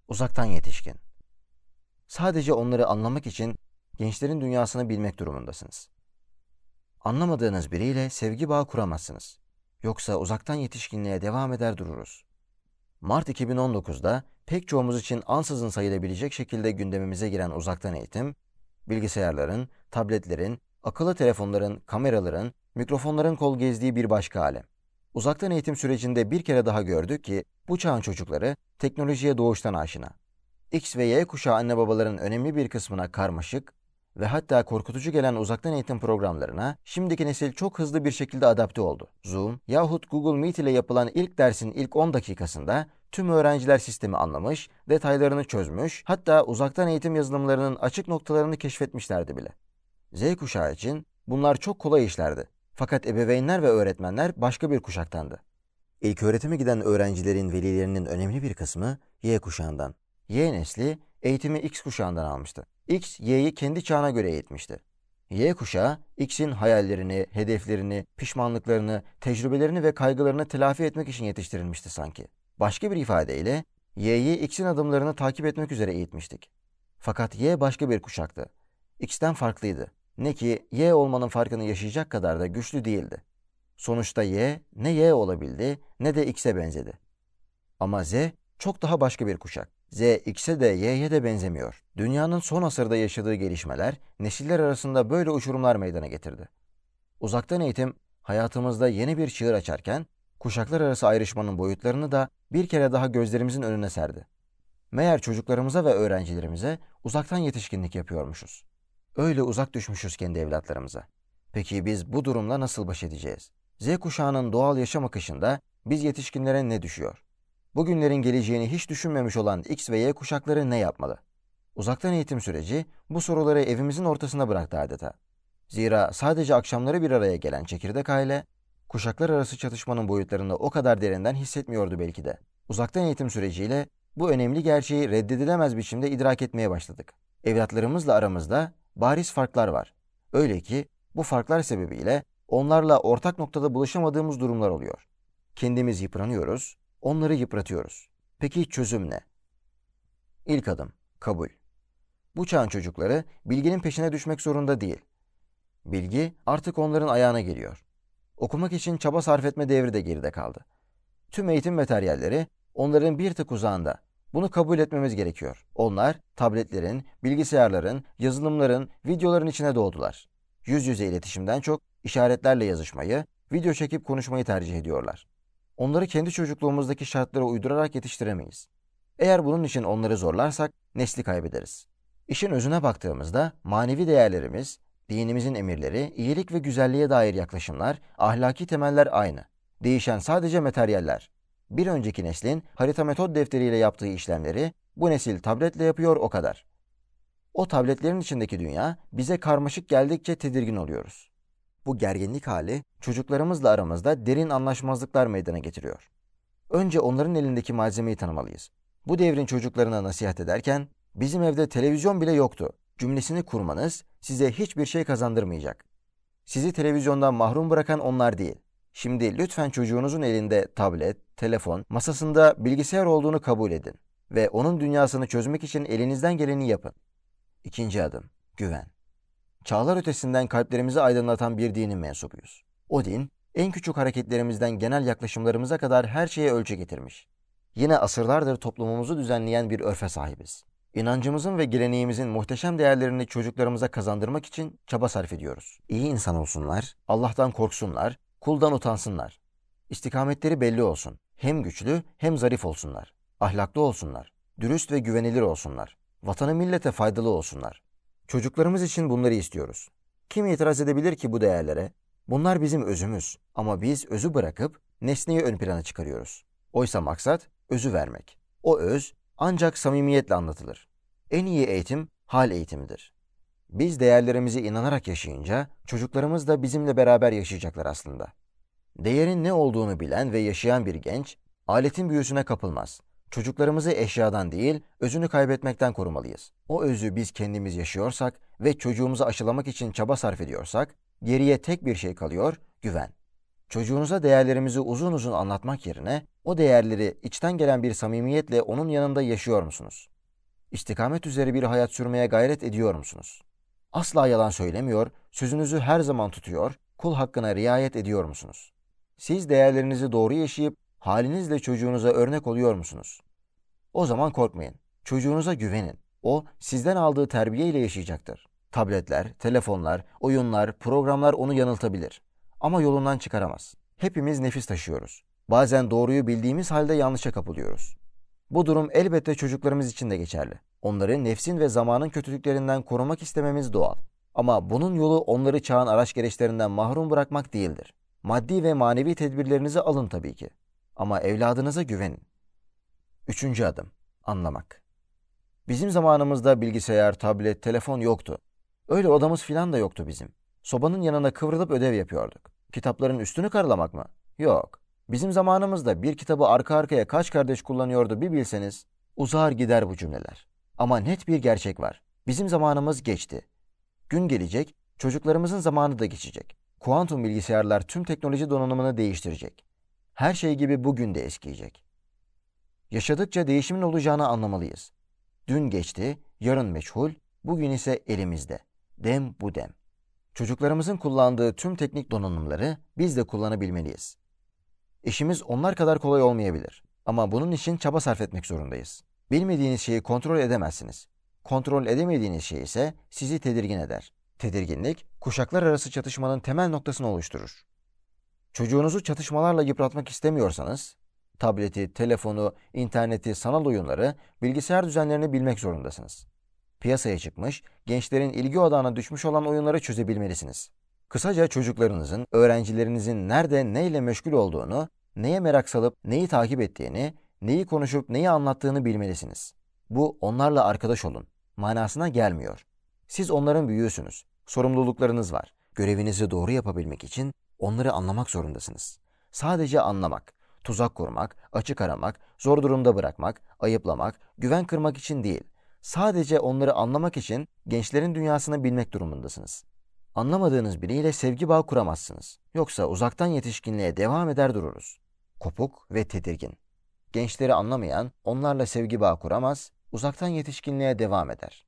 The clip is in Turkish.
Uzaktan yetişkin. Sadece onları anlamak için gençlerin dünyasını bilmek durumundasınız. Anlamadığınız biriyle sevgi bağı kuramazsınız. Yoksa uzaktan yetişkinliğe devam eder dururuz. Mart 2019'da pek çoğumuz için ansızın sayılabilecek şekilde gündemimize giren uzaktan eğitim, bilgisayarların, tabletlerin, akıllı telefonların, kameraların, mikrofonların kol gezdiği bir başka alem. Uzaktan eğitim sürecinde bir kere daha gördük ki bu çağın çocukları teknolojiye doğuştan aşina. X ve Y kuşağı anne babaların önemli bir kısmına karmaşık ve hatta korkutucu gelen uzaktan eğitim programlarına şimdiki nesil çok hızlı bir şekilde adapte oldu. Zoom yahut Google Meet ile yapılan ilk dersin ilk 10 dakikasında tüm öğrenciler sistemi anlamış, detaylarını çözmüş, hatta uzaktan eğitim yazılımlarının açık noktalarını keşfetmişlerdi bile. Z kuşağı için bunlar çok kolay işlerdi. Fakat ebeveynler ve öğretmenler başka bir kuşaktandı. İlköğretime giden öğrencilerin velilerinin önemli bir kısmı Y kuşağından. Y nesli eğitimi X kuşağından almıştı. X, Y'yi kendi çağına göre eğitmişti. Y kuşağı, X'in hayallerini, hedeflerini, pişmanlıklarını, tecrübelerini ve kaygılarını telafi etmek için yetiştirilmişti sanki. Başka bir ifadeyle, Y'yi X'in adımlarını takip etmek üzere eğitmiştik. Fakat Y başka bir kuşaktı. X'ten farklıydı. Ne ki Y olmanın farkını yaşayacak kadar da güçlü değildi. Sonuçta Y ne Y olabildi ne de X'e benzedi. Ama Z çok daha başka bir kuşak. Z X'e de Y'ye de benzemiyor. Dünyanın son asırda yaşadığı gelişmeler nesiller arasında böyle uçurumlar meydana getirdi. Uzaktan eğitim hayatımızda yeni bir çığır açarken kuşaklar arası ayrışmanın boyutlarını da bir kere daha gözlerimizin önüne serdi. Meğer çocuklarımıza ve öğrencilerimize uzaktan yetişkinlik yapıyormuşuz. Öyle uzak düşmüşüz kendi evlatlarımıza. Peki biz bu durumla nasıl baş edeceğiz? Z kuşağının doğal yaşam akışında biz yetişkinlere ne düşüyor? Bugünlerin geleceğini hiç düşünmemiş olan X ve Y kuşakları ne yapmalı? Uzaktan eğitim süreci bu soruları evimizin ortasına bıraktı adeta. Zira sadece akşamları bir araya gelen çekirdek aile, kuşaklar arası çatışmanın boyutlarını o kadar derinden hissetmiyordu belki de. Uzaktan eğitim süreciyle bu önemli gerçeği reddedilemez biçimde idrak etmeye başladık. Evlatlarımızla aramızda bariz farklar var. Öyle ki bu farklar sebebiyle onlarla ortak noktada buluşamadığımız durumlar oluyor. Kendimiz yıpranıyoruz, onları yıpratıyoruz. Peki çözüm ne? İlk adım, kabul. Bu çağın çocukları bilginin peşine düşmek zorunda değil. Bilgi artık onların ayağına geliyor. Okumak için çaba sarf etme devri de geride kaldı. Tüm eğitim materyalleri onların bir tık uzağında. Bunu kabul etmemiz gerekiyor. Onlar tabletlerin, bilgisayarların, yazılımların, videoların içine doğdular. Yüz yüze iletişimden çok işaretlerle yazışmayı, video çekip konuşmayı tercih ediyorlar. Onları kendi çocukluğumuzdaki şartlara uydurarak yetiştiremeyiz. Eğer bunun için onları zorlarsak nesli kaybederiz. İşin özüne baktığımızda manevi değerlerimiz, dinimizin emirleri, iyilik ve güzelliğe dair yaklaşımlar, ahlaki temeller aynı. Değişen sadece materyaller. Bir önceki neslin harita metot defteriyle yaptığı işlemleri bu nesil tabletle yapıyor o kadar. O tabletlerin içindeki dünya bize karmaşık geldikçe tedirgin oluyoruz. Bu gerginlik hali çocuklarımızla aramızda derin anlaşmazlıklar meydana getiriyor. Önce onların elindeki malzemeyi tanımalıyız. Bu devrin çocuklarına nasihat ederken bizim evde televizyon bile yoktu cümlesini kurmanız size hiçbir şey kazandırmayacak. Sizi televizyondan mahrum bırakan onlar değil. Şimdi lütfen çocuğunuzun elinde tablet, telefon, masasında bilgisayar olduğunu kabul edin ve onun dünyasını çözmek için elinizden geleni yapın. İkinci adım, güven. Çağlar ötesinden kalplerimizi aydınlatan bir dinin mensubuyuz. O din, en küçük hareketlerimizden genel yaklaşımlarımıza kadar her şeye ölçü getirmiş. Yine asırlardır toplumumuzu düzenleyen bir örfe sahibiz. İnancımızın ve geleneğimizin muhteşem değerlerini çocuklarımıza kazandırmak için çaba sarf ediyoruz. İyi insan olsunlar, Allah'tan korksunlar, kuldan utansınlar. İstikametleri belli olsun. Hem güçlü hem zarif olsunlar. Ahlaklı olsunlar. Dürüst ve güvenilir olsunlar. Vatanı millete faydalı olsunlar. Çocuklarımız için bunları istiyoruz. Kim itiraz edebilir ki bu değerlere? Bunlar bizim özümüz ama biz özü bırakıp nesneyi ön plana çıkarıyoruz. Oysa maksat özü vermek. O öz ancak samimiyetle anlatılır. En iyi eğitim hal eğitimidir. Biz değerlerimizi inanarak yaşayınca çocuklarımız da bizimle beraber yaşayacaklar aslında. Değerin ne olduğunu bilen ve yaşayan bir genç aletin büyüsüne kapılmaz. Çocuklarımızı eşyadan değil, özünü kaybetmekten korumalıyız. O özü biz kendimiz yaşıyorsak ve çocuğumuzu aşılamak için çaba sarf ediyorsak, geriye tek bir şey kalıyor, güven. Çocuğunuza değerlerimizi uzun uzun anlatmak yerine, O değerleri içten gelen bir samimiyetle onun yanında yaşıyor musunuz? İstikamet üzere bir hayat sürmeye gayret ediyor musunuz? Asla yalan söylemiyor, sözünüzü her zaman tutuyor, kul hakkına riayet ediyor musunuz? Siz değerlerinizi doğru yaşayıp halinizle çocuğunuza örnek oluyor musunuz? O zaman korkmayın. Çocuğunuza güvenin. O sizden aldığı terbiyeyle yaşayacaktır. Tabletler, telefonlar, oyunlar, programlar onu yanıltabilir. Ama yolundan çıkaramaz. Hepimiz nefis taşıyoruz. Bazen doğruyu bildiğimiz halde yanlışa kapılıyoruz. Bu durum elbette çocuklarımız için de geçerli. Onları nefsin ve zamanın kötülüklerinden korumak istememiz doğal. Ama bunun yolu onları çağın araç gereçlerinden mahrum bırakmak değildir. Maddi ve manevi tedbirlerinizi alın tabii ki. Ama evladınıza güvenin. Üçüncü adım, anlamak. Bizim zamanımızda bilgisayar, tablet, telefon yoktu. Öyle odamız filan da yoktu bizim. Sobanın yanına kıvrılıp ödev yapıyorduk. Kitapların üstünü karalamak mı? Yok. Bizim zamanımızda bir kitabı arka arkaya kaç kardeş kullanıyordu bir bilseniz, uzar gider bu cümleler. Ama net bir gerçek var. Bizim zamanımız geçti. Gün gelecek, çocuklarımızın zamanı da geçecek. Kuantum bilgisayarlar tüm teknoloji donanımını değiştirecek. Her şey gibi bugün de eskiyecek. Yaşadıkça değişimin olacağını anlamalıyız. Dün geçti, yarın meçhul, bugün ise elimizde. Dem bu dem. Çocuklarımızın kullandığı tüm teknik donanımları biz de kullanabilmeliyiz. İşimiz onlar kadar kolay olmayabilir. Ama bunun için çaba sarf etmek zorundayız. Bilmediğiniz şeyi kontrol edemezsiniz. Kontrol edemediğiniz şey ise sizi tedirgin eder. Tedirginlik, kuşaklar arası çatışmanın temel noktasını oluşturur. Çocuğunuzu çatışmalarla yıpratmak istemiyorsanız, tableti, telefonu, interneti, sanal oyunları, bilgisayar düzenlerini bilmek zorundasınız. Piyasaya çıkmış, gençlerin ilgi odağına düşmüş olan oyunları çözebilmelisiniz. Kısaca çocuklarınızın, öğrencilerinizin nerede neyle meşgul olduğunu, neye merak salıp neyi takip ettiğini, neyi konuşup neyi anlattığını bilmelisiniz. Bu onlarla arkadaş olun manasına gelmiyor. Siz onların büyüğüsünüz. Sorumluluklarınız var. Görevinizi doğru yapabilmek için onları anlamak zorundasınız. Sadece anlamak, tuzak kurmak, açık aramak, zor durumda bırakmak, ayıplamak, güven kırmak için değil. Sadece onları anlamak için gençlerin dünyasını bilmek durumundasınız. Anlamadığınız biriyle sevgi bağı kuramazsınız. Yoksa uzaktan yetişkinliğe devam eder dururuz. Kopuk ve tedirgin. Gençleri anlamayan onlarla sevgi bağı kuramaz, uzaktan yetişkinliğe devam eder.